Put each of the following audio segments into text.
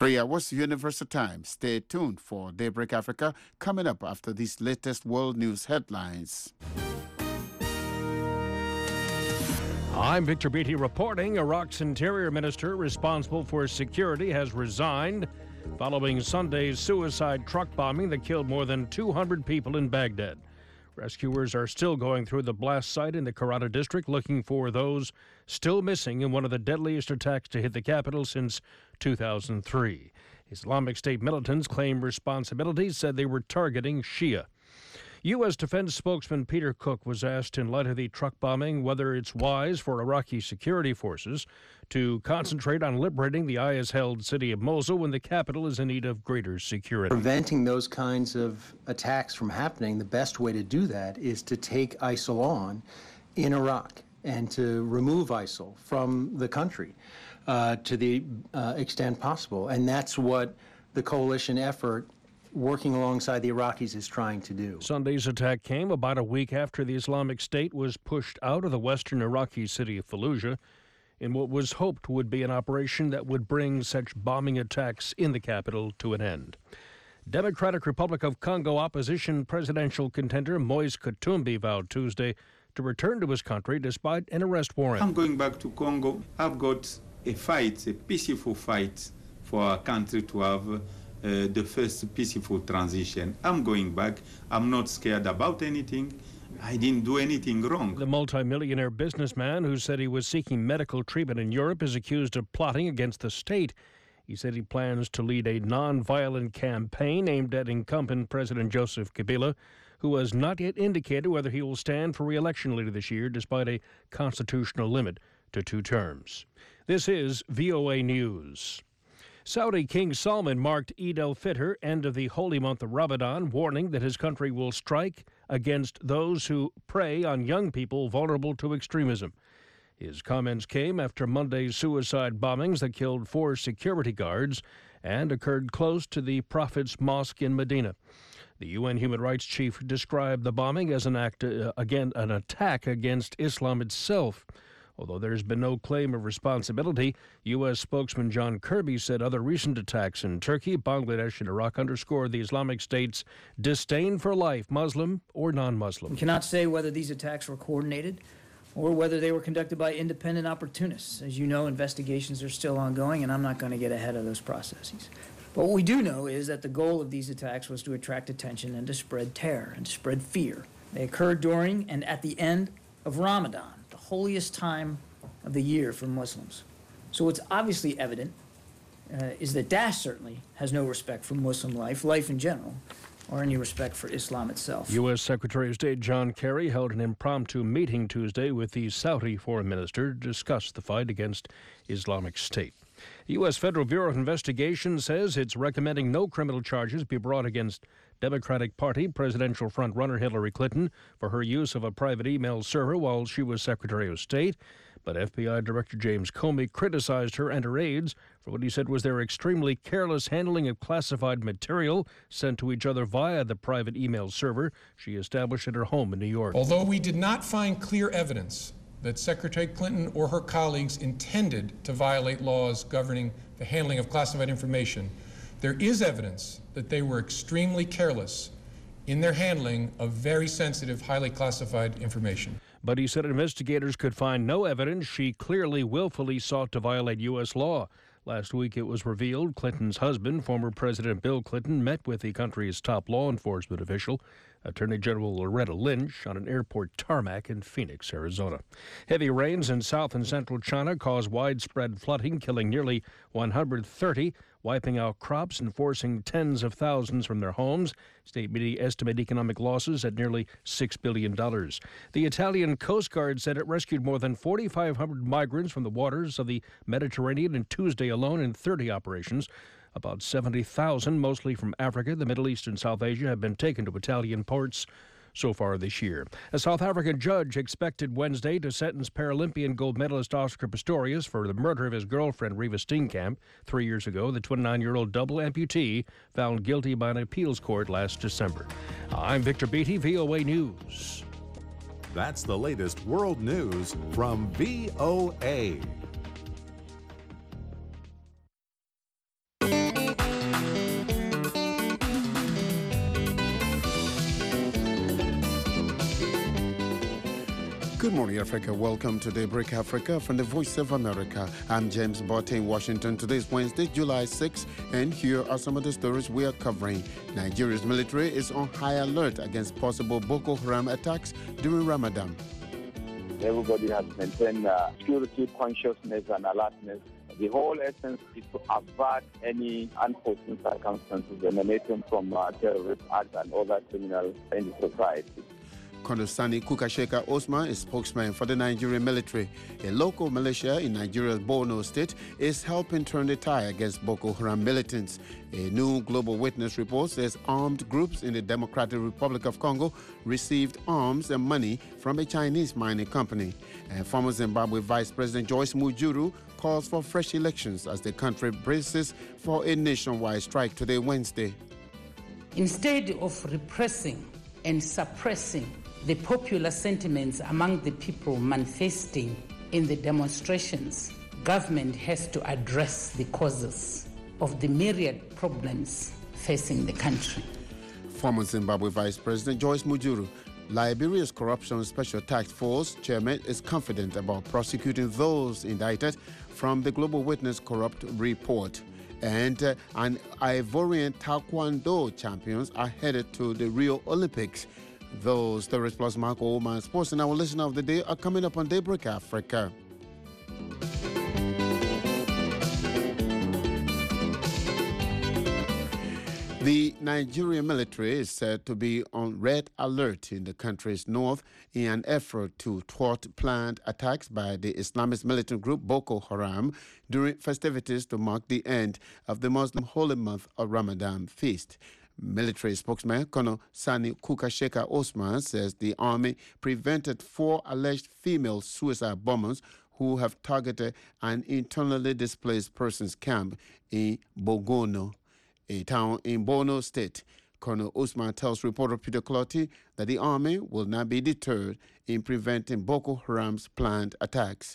3 hours Universal Time. Stay tuned for Daybreak Africa coming up after these latest world news headlines. I'm Victor Beatty reporting. Iraq's interior minister responsible for security has resigned following Sunday's suicide truck bombing that killed more than 200 people in Baghdad. Rescuers are still going through the blast site in the Karata district looking for those still missing in one of the deadliest attacks to hit the capital since 2003. Islamic State militants claim responsibility, said they were targeting Shia. U.S. Defense spokesman Peter Cook was asked in light of the truck bombing whether it's wise for Iraqi security forces to concentrate on liberating the IS-held city of Mosul when the capital is in need of greater security. Preventing those kinds of attacks from happening, the best way to do that is to take ISIL on in Iraq and to remove ISIL from the country to the extent possible. And that's what the coalition effort working alongside the Iraqis is trying to do. Sunday's attack came about a week after the Islamic State was pushed out of the western Iraqi city of Fallujah in what was hoped would be an operation that would bring such bombing attacks in the capital to an end. Democratic Republic of Congo opposition presidential contender Moise Katumbi vowed Tuesday to return to his country despite an arrest warrant. I'm going back to Congo. I've got a fight, a peaceful fight for our country to have the first peaceful transition. I'm going back. I'm not scared about anything. I didn't do anything wrong. The multimillionaire businessman who said he was seeking medical treatment in Europe is accused of plotting against the state. He said he plans to lead a non-violent campaign aimed at incumbent President Joseph Kabila, who has not yet indicated whether he will stand for re-election later this year despite a constitutional limit to 2 terms. This is VOA News. Saudi King Salman marked Eid al-Fitr, end of the holy month of Ramadan, warning that his country will strike against those who prey on young people vulnerable to extremism. His comments came after Monday's suicide bombings that killed 4 security guards and occurred close to the Prophet's Mosque in Medina. The UN human rights chief described the bombing as an attack against Islam itself. Although there's been no claim of responsibility, U.S. spokesman John Kirby said other recent attacks in Turkey, Bangladesh, and Iraq underscored the Islamic State's disdain for life, Muslim or non-Muslim. We cannot say whether these attacks were coordinated or whether they were conducted by independent opportunists. As you know, investigations are still ongoing, and I'm not going to get ahead of those processes. But what we do know is that the goal of these attacks was to attract attention and to spread terror and to spread fear. They occurred during and at the end of Ramadan, the holiest time of the year for Muslims. So what's obviously evident is that Daesh certainly has no respect for Muslim life in general, or any respect for Islam itself. U.S. Secretary of State John Kerry held an impromptu meeting Tuesday with the Saudi foreign minister to discuss the fight against Islamic State. The U.S. Federal Bureau of Investigation says it's recommending no criminal charges be brought against Democratic Party presidential frontrunner Hillary Clinton for her use of a private email server while she was Secretary of State. But FBI Director James Comey criticized her and her aides for what he said was their extremely careless handling of classified material sent to each other via the private email server she established at her home in New York. Although we did not find clear evidence that Secretary Clinton or her colleagues intended to violate laws governing the handling of classified information, there is evidence that they were extremely careless in their handling of very sensitive, highly classified information. But he said investigators could find no evidence she clearly willfully sought to violate U.S. law. Last week it was revealed Clinton's husband, former President Bill Clinton, met with the country's top law enforcement official, Attorney General Loretta Lynch, on an airport tarmac in Phoenix, Arizona. Heavy rains in south and central China caused widespread flooding, killing nearly 130, wiping out crops and forcing tens of thousands from their homes. State media estimate economic losses at nearly $6 billion. The Italian Coast Guard said it rescued more than 4,500 migrants from the waters of the Mediterranean in Tuesday alone in 30 operations. About 70,000, mostly from Africa, the Middle East, and South Asia, have been taken to Italian ports so far this year. A South African judge expected Wednesday to sentence Paralympian gold medalist Oscar Pistorius for the murder of his girlfriend Reva Steenkamp 3 years ago. The 29-year-old double amputee found guilty by an appeals court last December. I'm Victor Beatty, VOA News. That's the latest world news from VOA. Good morning, Africa. Welcome to Daybreak Africa from the Voice of America. I'm James Botte in Washington. Today is Wednesday, July 6, and here are some of the stories we are covering. Nigeria's military is on high alert against possible Boko Haram attacks during Ramadan. Everybody has maintained security consciousness and alertness. The whole essence is to avert any unforeseen circumstances emanating from terrorist acts and other criminals in the society. Colonel Sani Kukasheka Osman is spokesman for the Nigerian military. A local militia in Nigeria's Borno state is helping turn the tide against Boko Haram militants. A new Global Witness report says armed groups in the Democratic Republic of Congo received arms and money from a Chinese mining company. And former Zimbabwe Vice President Joyce Mujuru calls for fresh elections as the country braces for a nationwide strike today, Wednesday. Instead of repressing and suppressing the popular sentiments among the people manifesting in the demonstrations, government has to address the causes of the myriad problems facing the country. Former Zimbabwe Vice President Joyce Mujuru, Liberia's Corruption Special Task Force chairman, is confident about prosecuting those indicted from the Global Witness corrupt report. And an Ivorian Taekwondo champions are headed to the Rio Olympics. Those stories plus Marco Oman Sports and our listener of the day are coming up on Daybreak Africa. The Nigerian military is said to be on red alert in the country's north in an effort to thwart planned attacks by the Islamist militant group Boko Haram during festivities to mark the end of the Muslim holy month of Ramadan feast. Military spokesman Colonel Sani Kukasheka Osman says the army prevented 4 alleged female suicide bombers who have targeted an internally displaced persons camp in Bogono, a town in Borno State. Colonel Osman tells reporter Peter Clotty that the army will not be deterred in preventing Boko Haram's planned attacks.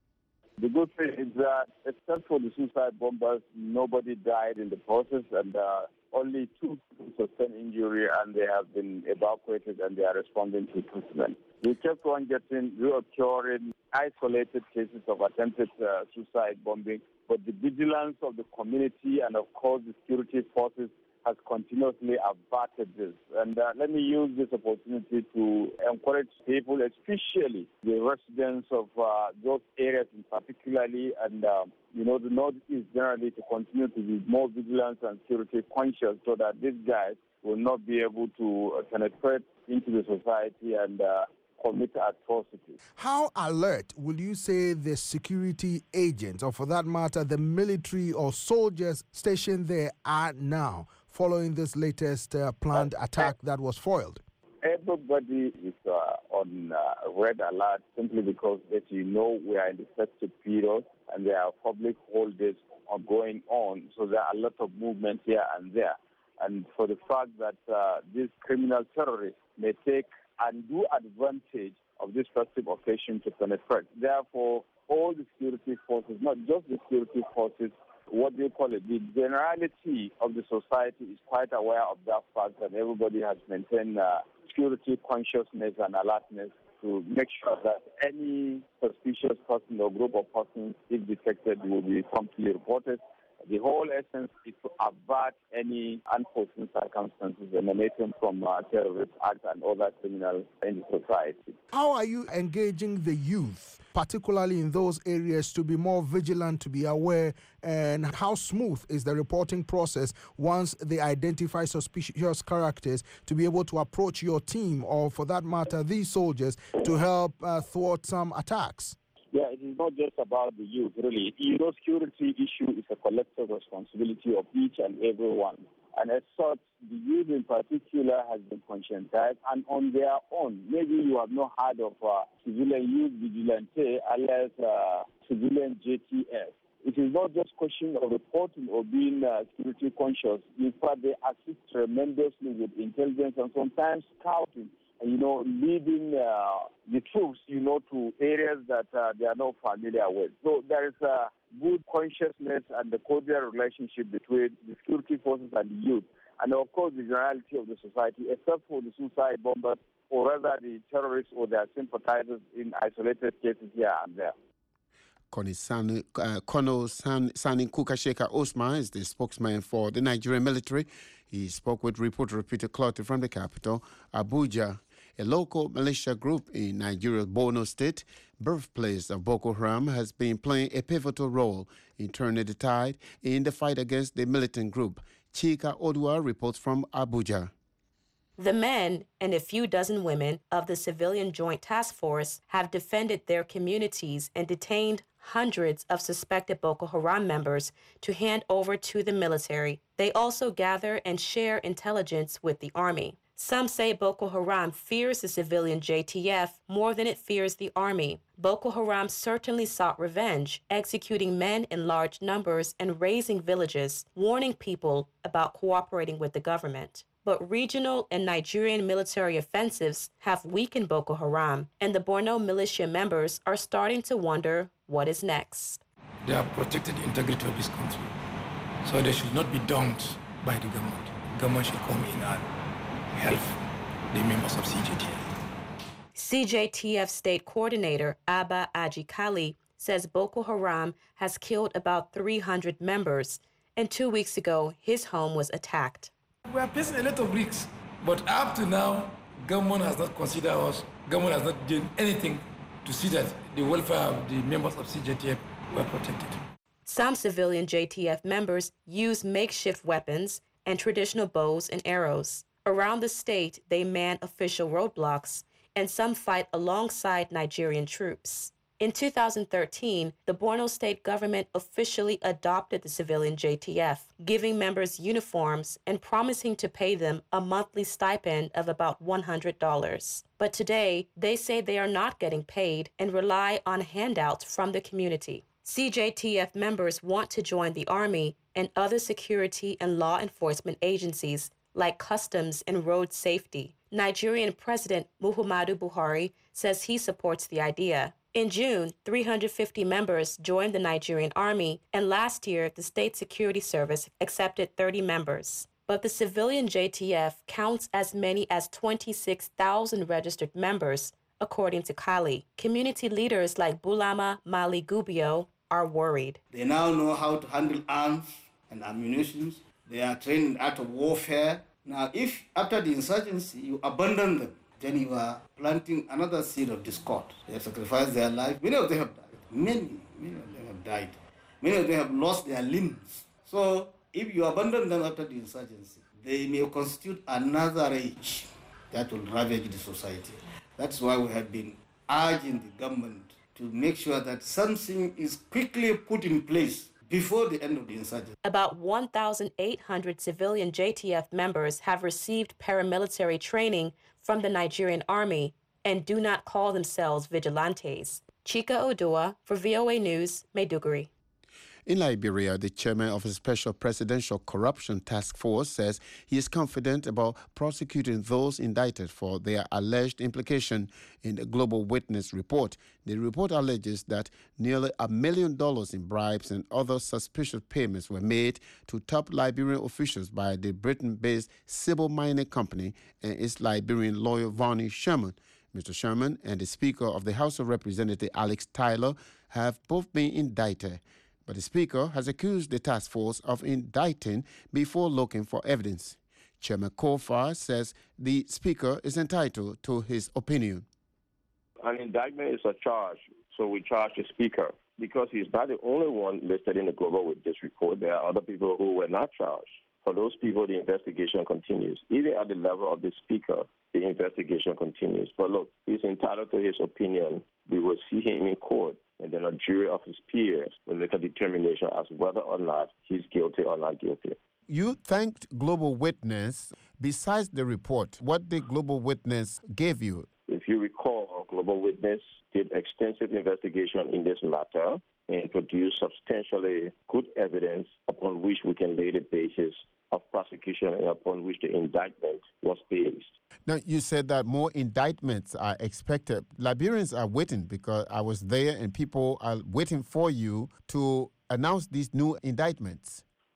The good thing is that, except for the suicide bombers, nobody died in the process, and only 2 people sustained injury, and they have been evacuated, and they are responding to treatment. We kept on getting reoccurring, isolated cases of attempted suicide bombing, but the vigilance of the community and, of course, the security forces has continuously averted this. And let me use this opportunity to encourage people, especially the residents of those areas in particularly, and the Northeast generally, to continue to be more vigilant and security conscious so that these guys will not be able to penetrate into the society and commit atrocities. How alert will you say the security agents, or for that matter, the military or soldiers stationed there are now, following this latest planned attack that was foiled? Everybody is on red alert simply because, as you know, we are in the festive period and there are public holidays going on, so there are a lot of movement here and there. And for the fact that these criminal terrorists may take undue advantage of this festive occasion to penetrate. Therefore, all the security forces, not just the security forces, what do you call it, the generality of the society is quite aware of that fact, that everybody has maintained security consciousness and alertness to make sure that any suspicious person or group of persons, if detected, will be promptly reported. The whole essence is to avert any unforeseen circumstances emanating from terrorist acts and other criminals in the society. How are you engaging the youth, particularly in those areas, to be more vigilant, to be aware, and how smooth is the reporting process once they identify suspicious characters to be able to approach your team, or for that matter, these soldiers, to help thwart some attacks? Yeah, it is not just about the youth, really. Security issue is a collective responsibility of each and every one. And as such, the youth in particular has been conscientized, and on their own, maybe you have not heard of civilian youth vigilante, alias civilian JTF. It is not just question of reporting or being security conscious. In fact, they assist tremendously with intelligence and sometimes scouting, leading the troops, to areas that they are not familiar with. So there is a good consciousness and a cordial relationship between the security forces and the youth. and of course the generality of the society, except for the suicide bombers or rather the terrorists or their sympathizers in isolated cases here and there. Colonel Sani Kukasheka Osman is the spokesman for the Nigerian military. He spoke with reporter Peter Clotty from the capital, Abuja. A local militia group in Nigeria's Borno State, birthplace of Boko Haram, has been playing a pivotal role in turning the tide in the fight against the militant group. Chika Odua reports from Abuja. The men and a few dozen women of the Civilian Joint Task Force have defended their communities and detained hundreds of suspected Boko Haram members to hand over to the military. They also gather and share intelligence with the army. Some say Boko Haram fears the civilian JTF more than it fears the army. Boko Haram certainly sought revenge, executing men in large numbers and razing villages, warning people about cooperating with the government. But regional and Nigerian military offensives have weakened Boko Haram, and the Borno militia members are starting to wonder what is next. They have protected the integrity of this country, so they should not be dumped by the government. The government should come in and help the members of CJTF. CJTF State Coordinator Abba Ajikali says Boko Haram has killed about 300 members, and 2 weeks ago, his home was attacked. We are facing a lot of risks, but up to now, government has not considered us. Government has not done anything to see that the welfare of the members of CJTF were protected. Some civilian JTF members use makeshift weapons and traditional bows and arrows. Around the state, they man official roadblocks, and some fight alongside Nigerian troops. In 2013, the Borno state government officially adopted the civilian JTF, giving members uniforms and promising to pay them a monthly stipend of about $100. But today, they say they are not getting paid and rely on handouts from the community. CJTF members want to join the Army and other security and law enforcement agencies like Customs and Road Safety. Nigerian President Muhammadu Buhari says he supports the idea. In June, 350 members joined the Nigerian Army, and last year, the State Security Service accepted 30 members. But the civilian JTF counts as many as 26,000 registered members, according to Kali. Community leaders like Bulama Mali Gubio are worried. They now know how to handle arms and ammunition. They are trained in art of warfare. Now, if after the insurgency you abandon them, then you are planting another seed of discord. They have sacrificed their life. Many of them have died. Many of them have died. Many of them have lost their limbs. So if you abandon them after the insurgency, they may constitute another rage that will ravage the society. That's why we have been urging the government to make sure that something is quickly put in place before the end of the insurgency. About 1,800 civilian JTF members have received paramilitary training from the Nigerian Army and do not call themselves vigilantes. Chika Odua for VOA News, Maiduguri. In Liberia, the chairman of a special presidential corruption task force says he is confident about prosecuting those indicted for their alleged implication in the Global Witness report. The report alleges that nearly $1 million in bribes and other suspicious payments were made to top Liberian officials by the Britain-based Civil Mining Company and its Liberian lawyer Vonnie Sherman. Mr. Sherman and the Speaker of the House of Representatives, Alex Tyler, have both been indicted. But the Speaker has accused the task force of indicting before looking for evidence. Chairman Kofa says the Speaker is entitled to his opinion. An indictment is a charge, so we charge the Speaker because he's not the only one listed in the Global Witness report. There are other people who were not charged. For those people, the investigation continues. Even at the level of the Speaker, the investigation continues. But look, he's entitled to his opinion. We will see him in court, and then a jury of his peers will make a determination as whether or not he's guilty or not guilty. You thanked Global Witness. Besides the report, what did Global Witness give you? If you recall, Global Witness did extensive investigation in this matter and produced substantially good evidence upon which we can lay the basis of prosecution and upon which the indictment was based. Now, you said that more indictments are expected. Liberians are waiting because I was there and people are waiting for you to announce these new indictments. And we are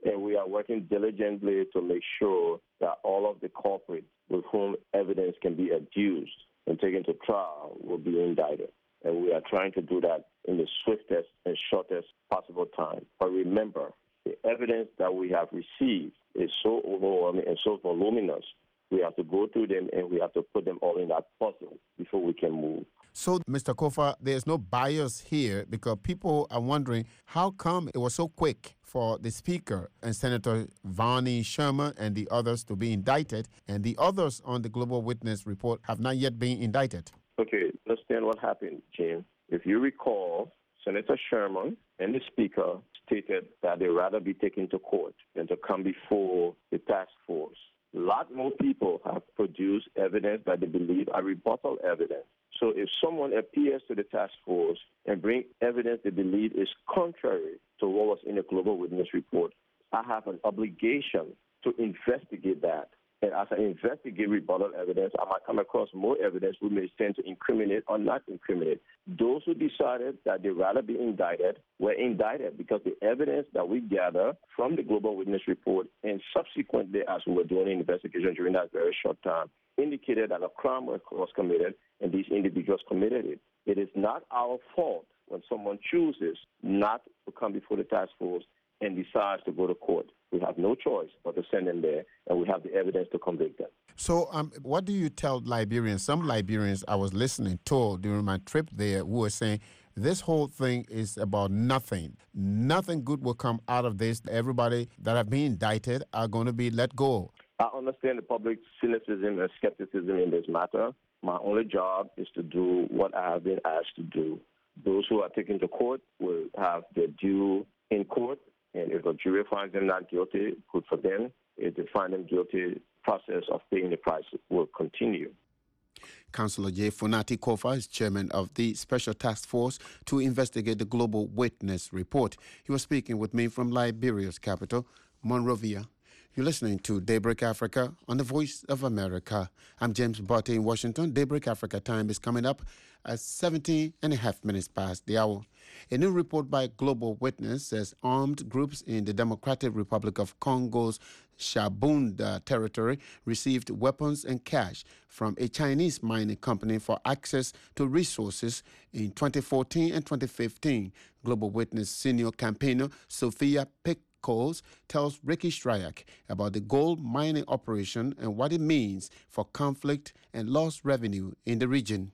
are working diligently to make sure that all of the culprits with whom evidence can be adduced and taken to trial will be indicted. And we are trying to do that in the swiftest and shortest possible time. But remember, the evidence that we have received is so overwhelming and so voluminous. We have to go through them and we have to put them all in that puzzle before we can move. So, Mr. Kofa, there's no bias here because people are wondering how come it was so quick for the Speaker and Senator Varney Sherman and the others to be indicted, and the others on the Global Witness report have not yet been indicted. Okay, understand what happened, Jim. If you recall, Senator Sherman and the Speaker stated that they'd rather be taken to court than to come before the task force. A lot more people have produced evidence that they believe are rebuttal evidence. So if someone appears to the task force and bring evidence they believe is contrary to what was in the Global Witness report, I have an obligation to investigate that. And as I investigate rebuttal evidence, I might come across more evidence which may tend to incriminate or not incriminate. Those who decided that they'd rather be indicted were indicted because the evidence that we gather from the Global Witness report and subsequently as we were doing an investigation during that very short time indicated that a crime was committed and these individuals committed it. It is not our fault when someone chooses not to come before the task force and decides to go to court. We have no choice but to send them there, and we have the evidence to convict them. So what do you tell Liberians? Some Liberians I was listening to during my trip there who were saying this whole thing is about nothing. Nothing good will come out of this. Everybody that have been indicted are going to be let go. I understand the public cynicism and skepticism in this matter. My only job is to do what I have been asked to do. Those who are taken to court will have their due in court, and if a jury finds them not guilty, good for them. If they find them guilty, process of paying the price will continue. Councillor J. Funati Kofa is chairman of the Special Task Force to investigate the Global Witness report. He was speaking with me from Liberia's capital, Monrovia. You're listening to Daybreak Africa on the Voice of America. I'm James Botte in Washington. Daybreak Africa time is coming up at 17 and a half minutes past the hour. A new report by Global Witness says armed groups in the Democratic Republic of Congo's Shabunda territory received weapons and cash from a Chinese mining company for access to resources in 2014 and 2015. Global Witness senior campaigner Sophia Pickles tells Ricky Stryak about the gold mining operation and what it means for conflict and lost revenue in the region.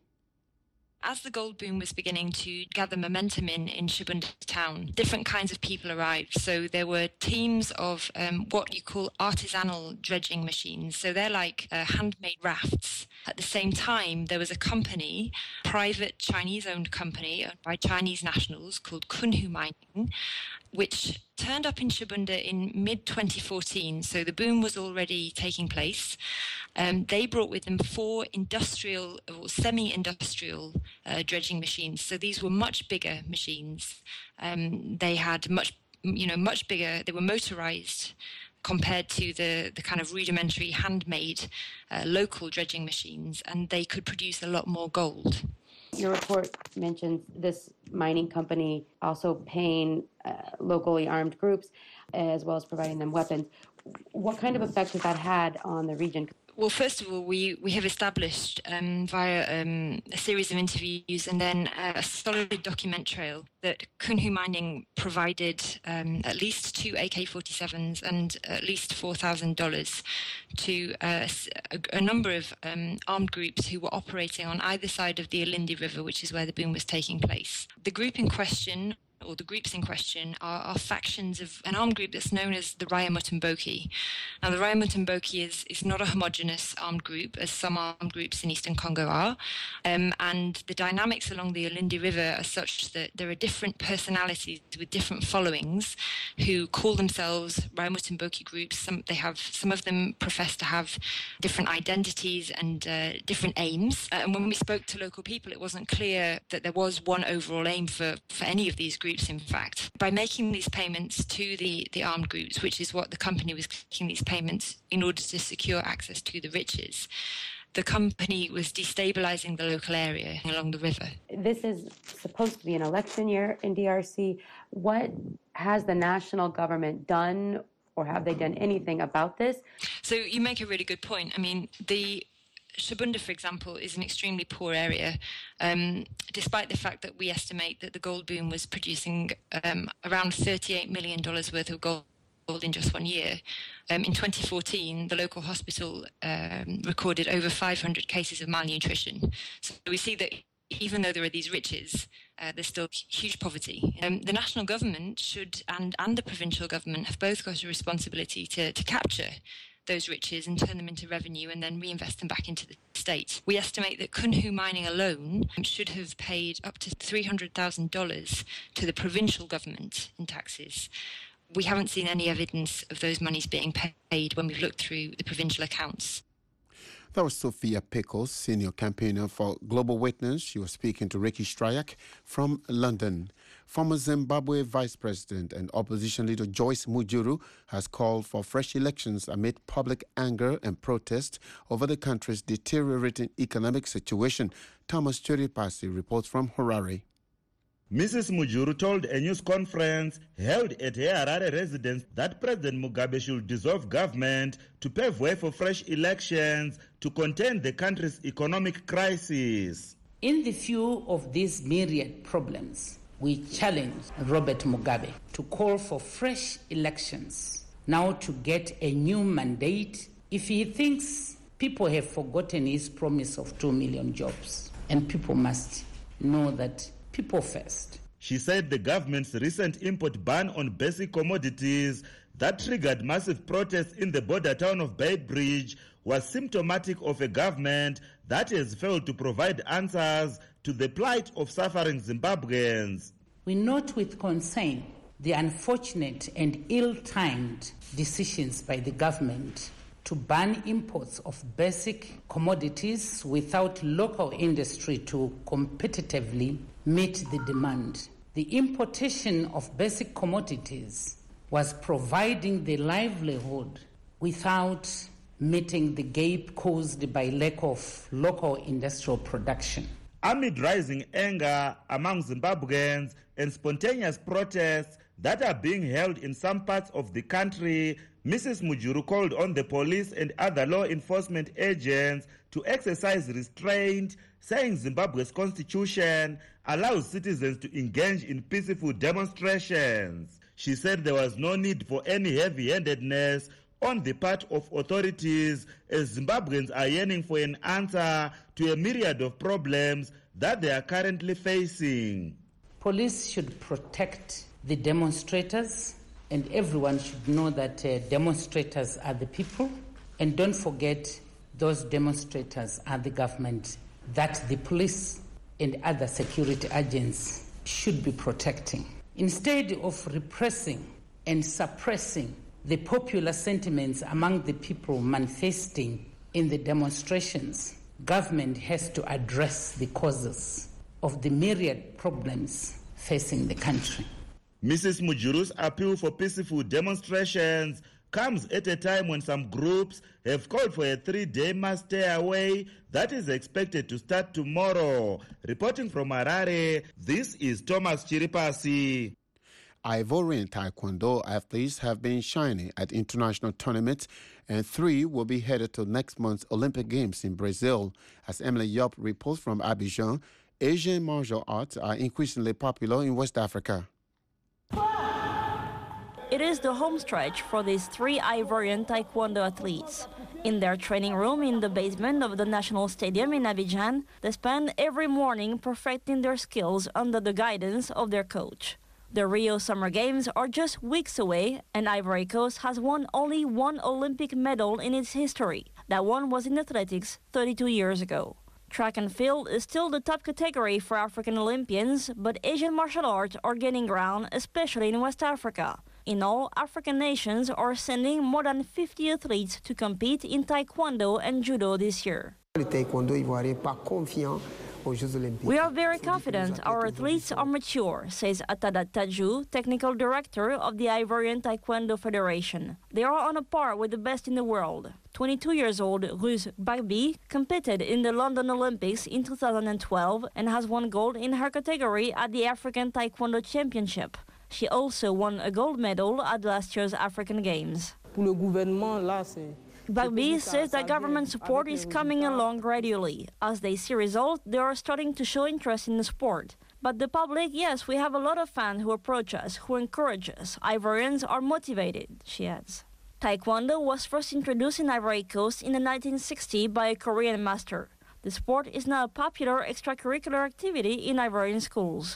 As the gold boom was beginning to gather momentum in Shabunda town, different kinds of people arrived. So there were teams of what you call artisanal dredging machines. So they're like handmade rafts. At the same time, there was a company, private Chinese-owned company owned by Chinese nationals called Kunhu Mining, which turned up in Shabunda in mid-2014. So the boom was already taking place. They brought with them 4 industrial or semi-industrial dredging machines. So these were much bigger machines. They had much bigger. They were motorized compared to the kind of rudimentary handmade local dredging machines, and they could produce a lot more gold. Your report mentions this mining company also paying locally armed groups as well as providing them weapons. What kind of effect has that had on the region? Well, first of all, we have established via a series of interviews and then a solid document trail that Kunhu Mining provided at least 2 AK-47s and at least $4,000 to a number of armed groups who were operating on either side of the Alindi River, which is where the boom was taking place. The group in question, or the groups in question, are factions of an armed group that's known as the Raya Mutomboki. Now, the Raya Mutomboki is not a homogenous armed group, as some armed groups in eastern Congo are, and the dynamics along the Alindi River are such that there are different personalities with different followings who call themselves Raya Mutomboki groups. Some of them profess to have different identities and different aims. And when we spoke to local people, it wasn't clear that there was one overall aim for any of these groups. In fact, by making these payments to the armed groups, which is what the company was making these payments in order to secure access to the riches, the company was destabilizing the local area along the river. This is supposed to be an election year in DRC. What has the national government done or have they done anything about this? So you make a really good point. I mean, the Shabunda, for example, is an extremely poor area, despite the fact that we estimate that the gold boom was producing around $38 million worth of gold in just 1 year. In 2014, the local hospital recorded over 500 cases of malnutrition. So we see that even though there are these riches, there's still huge poverty. The national government should, and the provincial government, have both got a responsibility to capture those riches and turn them into revenue and then reinvest them back into the state. We estimate that Kunhu Mining alone should have paid up to $300,000 to the provincial government in taxes. We haven't seen any evidence of those monies being paid when we've looked through the provincial accounts. That was Sophia Pickles, senior campaigner for Global Witness. She was speaking to Ricky Stryak from London. Former Zimbabwe Vice President and opposition leader Joyce Mujuru has called for fresh elections amid public anger and protest over the country's deteriorating economic situation. Thomas Chiripasi reports from Harare. Mrs. Mujuru told a news conference held at her Harare residence that President Mugabe should dissolve government to pave way for fresh elections to contain the country's economic crisis. In the view of these myriad problems, we challenge Robert Mugabe to call for fresh elections, now to get a new mandate if he thinks people have forgotten his promise of 2 million jobs. And people must know that people first. She said the government's recent import ban on basic commodities that triggered massive protests in the border town of Beitbridge was symptomatic of a government that has failed to provide answers to the plight of suffering Zimbabweans. We note with concern the unfortunate and ill-timed decisions by the government to ban imports of basic commodities without local industry to competitively meet the demand. The importation of basic commodities was providing the livelihood without meeting the gap caused by lack of local industrial production. Amid rising anger among Zimbabweans and spontaneous protests that are being held in some parts of the country, Mrs. Mujuru called on the police and other law enforcement agents to exercise restraint, saying Zimbabwe's constitution allows citizens to engage in peaceful demonstrations. She said there was no need for any heavy-handedness on the part of authorities as Zimbabweans are yearning for an answer to a myriad of problems that they are currently facing. Police should protect the demonstrators, and everyone should know that demonstrators are the people. And don't forget, those demonstrators are the government that the police and other security agents should be protecting. Instead of repressing and suppressing the popular sentiments among the people manifesting in the demonstrations, government has to address the causes of the myriad problems facing the country. Mrs. Mujuru's appeal for peaceful demonstrations comes at a time when some groups have called for a 3-day mass stay away that is expected to start tomorrow. Reporting from Harare, this is Thomas Chiripasi. Ivorian Taekwondo athletes have been shining at international tournaments, and 3 will be headed to next month's Olympic Games in Brazil. As Emily Yop reports from Abidjan, Asian martial arts are increasingly popular in West Africa. It is the home stretch for these 3 Ivorian Taekwondo athletes. In their training room in the basement of the National Stadium in Abidjan, they spend every morning perfecting their skills under the guidance of their coach. The Rio Summer Games are just weeks away, and Ivory Coast has won only 1 Olympic medal in its history. That one was in athletics 32 years ago. Track and field is still the top category for African Olympians, but Asian martial arts are gaining ground, especially in West Africa. In all, African nations are sending more than 50 athletes to compete in Taekwondo and Judo this year. We are very confident our athletes are mature, says Atada Taju, technical director of the Ivorian Taekwondo Federation. They are on a par with the best in the world. 22 years old Ruth Bagby competed in the London Olympics in 2012 and has won gold in her category at the African Taekwondo Championship. She also won a gold medal at last year's African Games. Bagby says that government support is coming along gradually. As they see results, they are starting to show interest in the sport. But the public, yes, we have a lot of fans who approach us, who encourage us. Ivorians are motivated, she adds. Taekwondo was first introduced in Ivory Coast in the 1960s by a Korean master. The sport is now a popular extracurricular activity in Ivorian schools.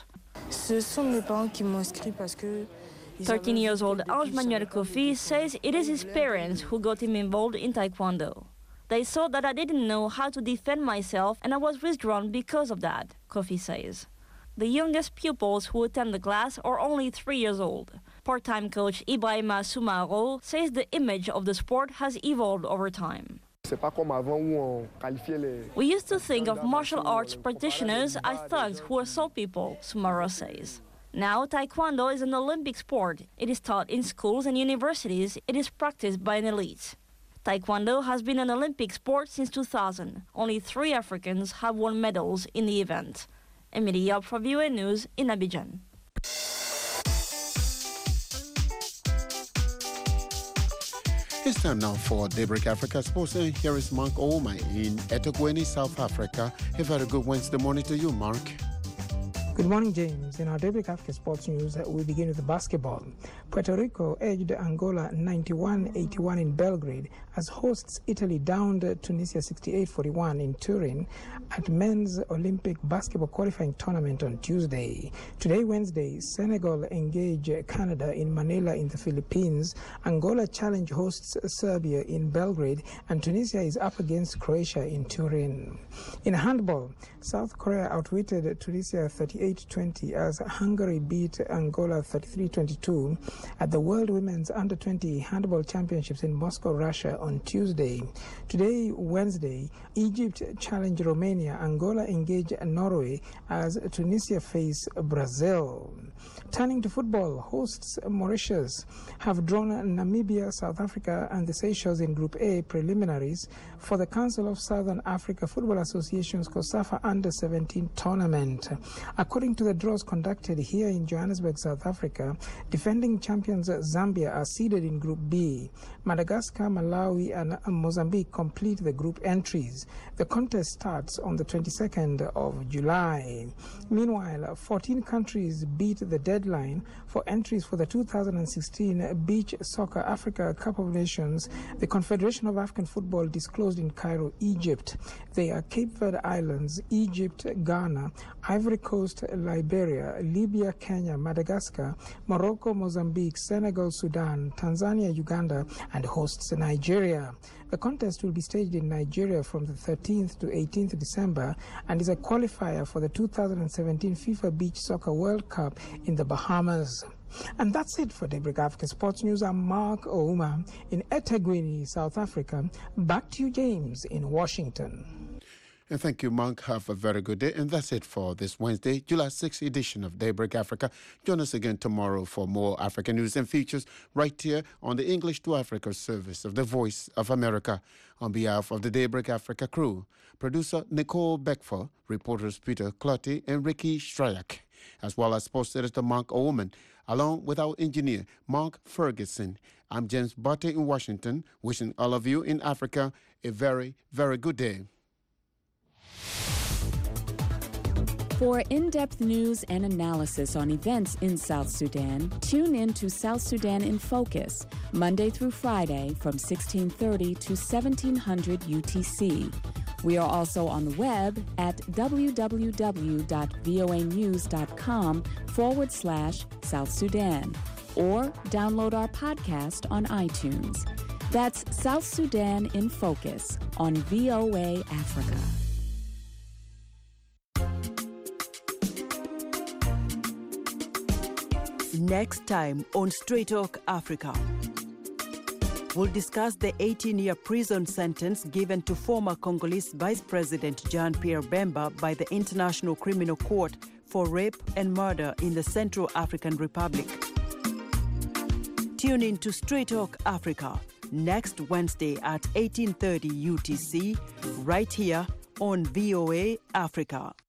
13-year-old Ange Manuel Kofi says it is his parents who got him involved in Taekwondo. They saw that I didn't know how to defend myself and I was withdrawn because of that, Kofi says. The youngest pupils who attend the class are only 3 years old. Part-time coach Ibrahima Soumaro says the image of the sport has evolved over time. We used to think of martial arts practitioners as thugs who assault people, Soumaro says. Now, Taekwondo is an Olympic sport. It is taught in schools and universities. It is practiced by an elite. Taekwondo has been an Olympic sport since 2000. Only 3 Africans have won medals in the event. Emilie Yob for VOA News in Abidjan. It's time now for Daybreak Africa Sports. And here is Mark Ouma in eThekwini, South Africa. A very good Wednesday morning to you, Mark. Good morning, James. In our Daybreak Africa Sports News, we begin with the basketball. Puerto Rico edged Angola 91-81 in Belgrade as hosts Italy downed Tunisia 68-41 in Turin at men's Olympic basketball qualifying tournament on Tuesday. Today, Wednesday, Senegal engage Canada in Manila in the Philippines. Angola challenge hosts Serbia in Belgrade, and Tunisia is up against Croatia in Turin. In handball, South Korea outwitted Tunisia 38-20 as Hungary beat Angola 33-22 at the World Women's Under-20 Handball Championships in Moscow, Russia on Tuesday. Today, Wednesday, Egypt challenged Romania, Angola engage Norway as Tunisia face Brazil. Turning to football, hosts Mauritius have drawn Namibia, South Africa and the Seychelles in Group A preliminaries for the Council of Southern Africa Football Association's COSAFA Under-17 tournament. According to the draws conducted here in Johannesburg, South Africa, defending champions Zambia are seeded in Group B. Madagascar, Malawi and Mozambique complete the group entries. The contest starts on the 22nd of July. Meanwhile, 14 countries beat the deadline for entries for the 2016 Beach Soccer Africa Cup of Nations, the Confederation of African Football disclosed in Cairo, Egypt. They are Cape Verde Islands, Egypt, Ghana, Ivory Coast, Liberia, Libya, Kenya, Madagascar, Morocco, Mozambique, Senegal, Sudan, Tanzania, Uganda, and hosts Nigeria. The contest will be staged in Nigeria from the 13th to 18th December and is a qualifier for the 2017 FIFA Beach Soccer World Cup in the Bahamas. And that's it for Daybreak Africa Sports News. I'm Mark Ouma in eThekwini, South Africa. Back to you, James, in Washington. And thank you, Mark. Have a very good day. And that's it for this Wednesday, July 6th edition of Daybreak Africa. Join us again tomorrow for more African news and features right here on the English to Africa service of the Voice of America. On behalf of the Daybreak Africa crew, producer Nicole Beckford, reporters Peter Clotty and Ricky Stryak, as well as sports editor Mark Owen, along with our engineer Mark Ferguson. I'm James Barty in Washington, wishing all of you in Africa a very, very good day. For in-depth news and analysis on events in South Sudan, tune in to South Sudan in Focus, Monday through Friday from 1630 to 1700 UTC. We are also on the web at www.voanews.com/South Sudan, or download our podcast on iTunes. That's South Sudan in Focus on VOA Africa. Next time on Straight Talk Africa, we'll discuss the 18-year prison sentence given to former Congolese Vice President Jean-Pierre Bemba by the International Criminal Court for rape and murder in the Central African Republic. Tune in to Straight Talk Africa next Wednesday at 1830 UTC, right here on VOA Africa.